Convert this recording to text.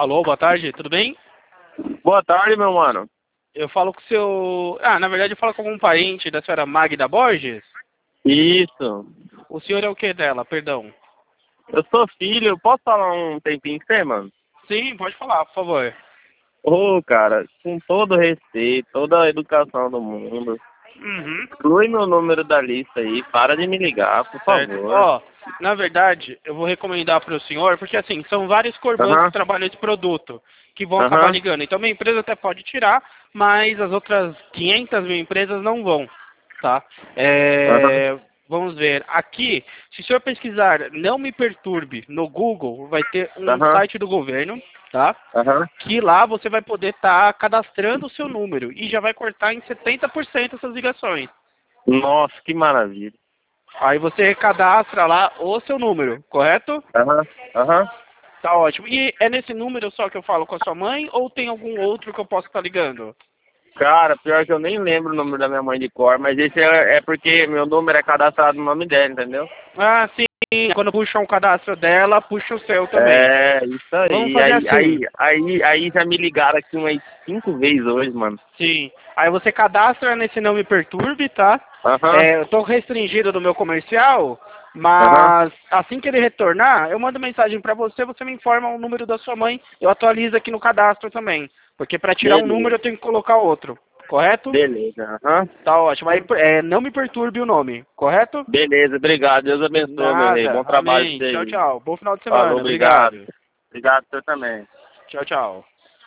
Alô, boa tarde, tudo bem? Boa tarde, meu mano. Eu falo com o seu... na verdade eu falo com algum parente da senhora Magda Borges. Isso. O senhor é o que dela, perdão? Eu sou filho, posso falar um tempinho com você, mano? Sim, pode falar, por favor. Ô, cara, com todo respeito, toda a educação do mundo, Uhum, exclui meu número da lista aí, para de me ligar, por certo. favor. Ó, na verdade, eu vou recomendar para o senhor, porque assim, são vários corbantes que Aham, trabalham esse produto, que vão acabar aham, ligando. Então minha empresa até pode tirar, mas as outras 500 mil empresas não vão, tá? aham, Vamos ver, aqui, se o senhor pesquisar Não Me Perturbe no Google, vai ter um aham, site do governo, tá? aham. Que lá você vai poder estar cadastrando o seu número e já vai cortar em 70% essas ligações. Nossa, que maravilha. Aí você cadastra lá o seu número, correto? Aham, aham. Tá ótimo. E é nesse número só que eu falo com a sua mãe ou tem algum outro que eu possa estar ligando? Cara, pior que eu nem lembro o número da minha mãe de cor, mas esse é porque meu número é cadastrado no nome dela, entendeu? Ah, sim. Quando puxa um cadastro dela, puxa o seu também. É, isso Vamos aí. fazer Aí, assim. aí, aí já me ligaram aqui umas 5 vezes hoje, mano. Sim. Aí você cadastra nesse Não Me Perturbe, tá? Aham, Eu tô restringido do meu comercial, aham. mas assim que ele retornar, eu mando mensagem pra você, você me informa o número da sua mãe, eu atualizo aqui no cadastro também. Porque pra tirar um número Beleza, eu tenho que colocar outro, correto? beleza. Aham. Tá ótimo. Aí Não Me Perturbe o nome, correto? Beleza, obrigado. Deus abençoe, meu rei. Nada. Bom trabalho pra Amém. você Tchau, aí. tchau. Bom final de Falou, semana. obrigado. Obrigado. Obrigado você também. Tchau, tchau.